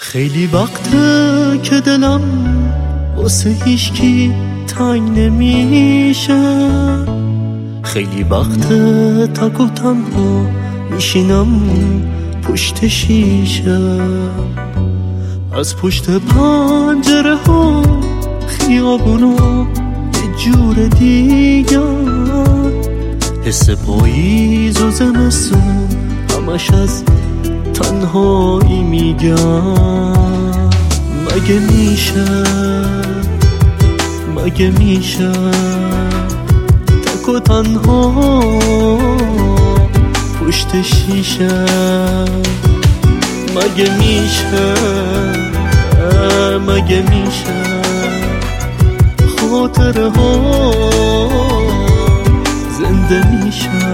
خیلی وقته که دلم واسه هیچکی تنگ نمیشه، خیلی وقته تک و تنها میشینم پشت شیشه، از پشت پنجره ها خیابونا یه جور دیگه، حس پاییز و زمستون همش از تنهایی میگم. مگه میشه تک و تنها پشت شیشه؟ مگه میشه خاطره ها زنده میشه؟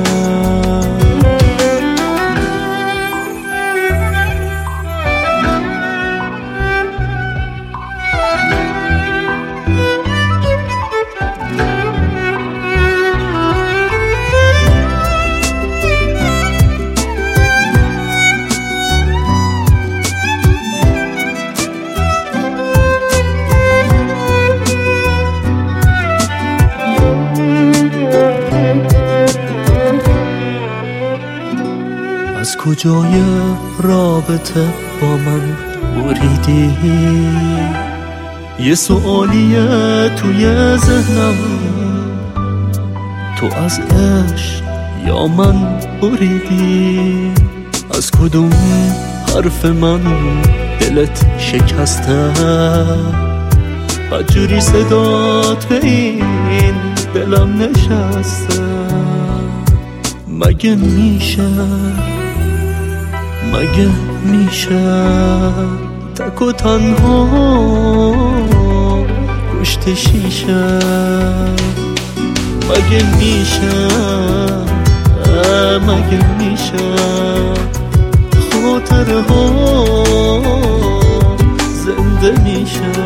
از کجای رابطه با من بریدی؟ یه سوالیه توی ذهنم، تو از عشق یا من بریدی؟ از کدوم حرف من دلت شکسته؟ بدجوری صدات به این دلم نشسته. مگه میشه تک و تنها پشت شیشه؟ مگه میشه خاطره ها زنده میشه؟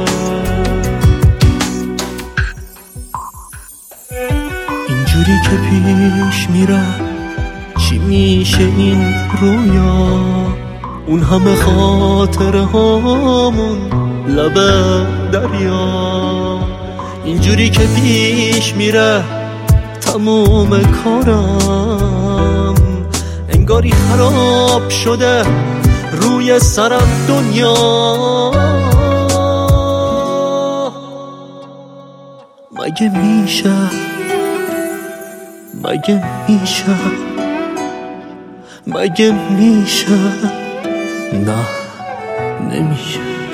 اینجوری که پیش میره چی میشه این رویا؟ اون همه خاطره هامون لب دریا. اینجوری که پیش میره تموم کارم، انگاری خراب شده روی سرم دنیا. مگه میشه؟ نه نمیشه.